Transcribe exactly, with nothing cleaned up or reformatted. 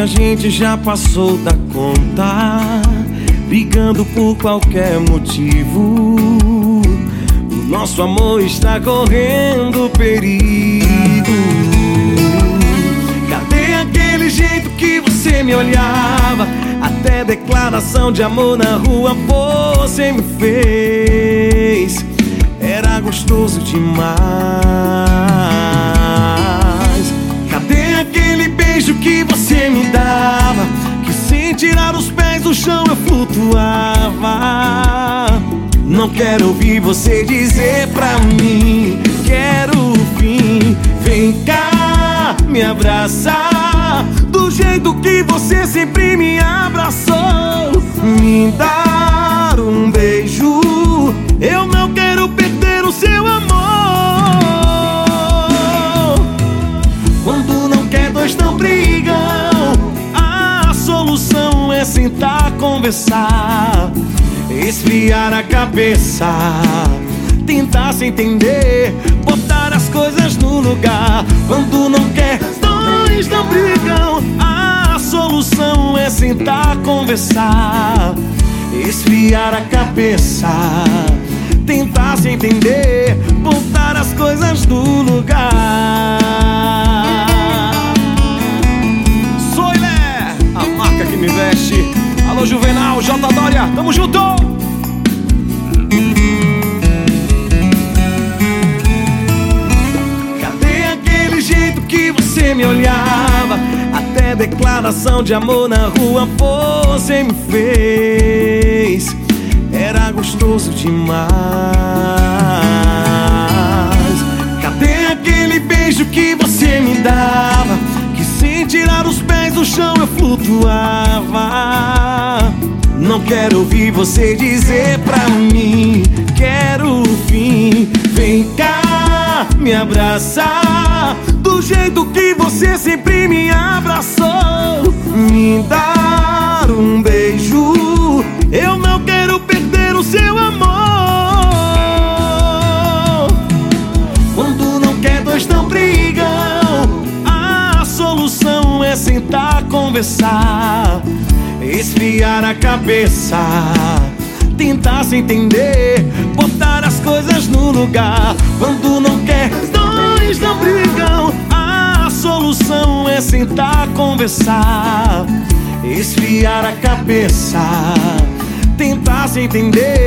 a gente já passou da conta, brigando por qualquer motivo. O nosso amor está correndo perigo. Cadê aquele jeito que você me olhava? Até declaração de amor na rua você me fez. Era gostoso demais. Cadê aquele beijo que você me dava, que sem tirar os pés do chão eu flutuava? Não quero ouvir você dizer pra mim: quero o fim. Vem cá, me abraçar do jeito que você sempre me abraçou. Me dar um beijo, eu não quero perder o seu amor. Quando não quer, dois não brigam. A solução é sentar, conversar, esfriar a cabeça, tentar se entender, botar as coisas no lugar. Quando não quer, dois não brigam. A solução é sentar, conversar, esfriar a cabeça, tentar se entender, botar as coisas no lugar. Soilé, a marca que me veste. Alô, Juvenal, J. Dória, tamo junto! Cadê aquele jeito que você me olhava? Até declaração de amor na rua você me fez. Era gostoso demais. Cadê aquele beijo que você me dava, que sem tirar os pés do chão eu flutuava? Não quero ouvir você dizer pra mim: quero o fim. Vem cá, me abraçar do jeito que você sempre me abraçou. Me dar um beijo, eu não quero perder o seu amor. Quando não quer, dois não brigam. A solução é sentar, conversar, esfriar a cabeça, tentar se entender, botar as coisas no lugar. Quando não quer, dois não brigam. A solução é sentar, conversar, esfriar a cabeça, tentar se entender,